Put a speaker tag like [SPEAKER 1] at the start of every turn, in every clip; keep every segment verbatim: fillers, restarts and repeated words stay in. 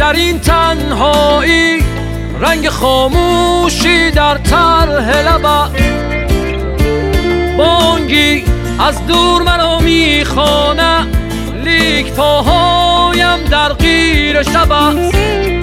[SPEAKER 1] در این تنهایی، رنگ خاموشی در طرح لبت. بانگی از دور منو میخوانه، لیک پاهایم در غیر شبت.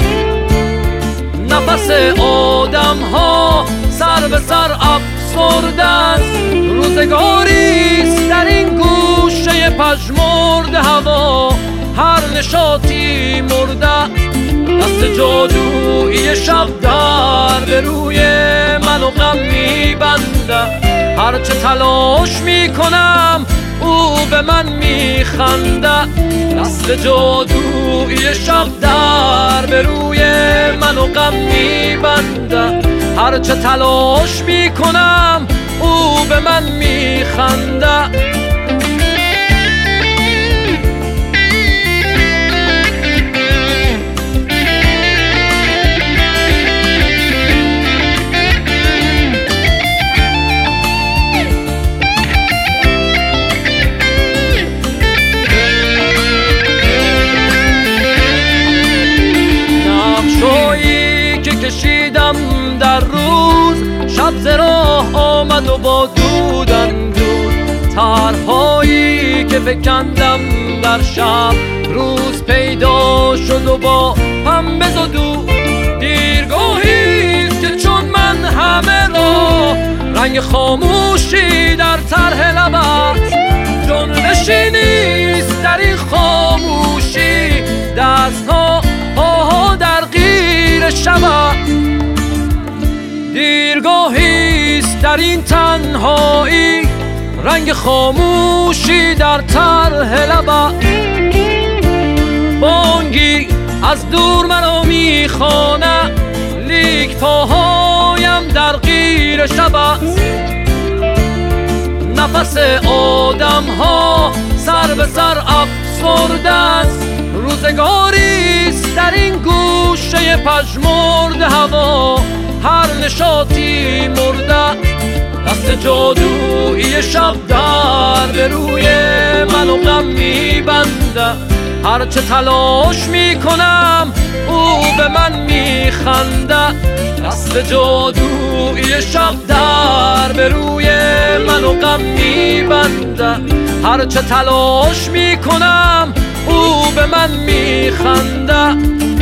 [SPEAKER 1] نفس آدم ها سر به سر افسرده است، روزگاریست در این گوشه پژمرده هوا، هر نشاطی مرده. دست جادویی شب در به روی من و غم میبنده، هرچه تلاش میکنم او به من میخنده. دست جادویی شب در به روی من و غم میبنده، هرچه تلاش میکنم او به من میخنده. کشیدم در روز، شب ز راه آمد و با دود اندود. طرح‌هایی که فکندم در شب، روز پیدا شد و با هم بزدود. دیرگاهیست که چون من همه را، رنگ خاموشی در طرح لبت. جنبشی نیست در این خاموشی، دست‌ها پاها در غیر شبت. دیرگاهیست در این تنهایی، رنگ خاموشی در طرح لبت. بانگی از دور منو میخوانه، لیک پاهایم در غیر شبت. نفس آدم ها سر به سر افسرده است، روزگاریست در این گوشه پژمرده هوا، هر نشاطی مرده. دست جادویی شب در به روی من و غم میبنده، هرچه تلاش میکنم او به من میخنده. دست جادویی شب در به روی من و غم میبنده، هرچه تلاش میکنم او به من میخنده.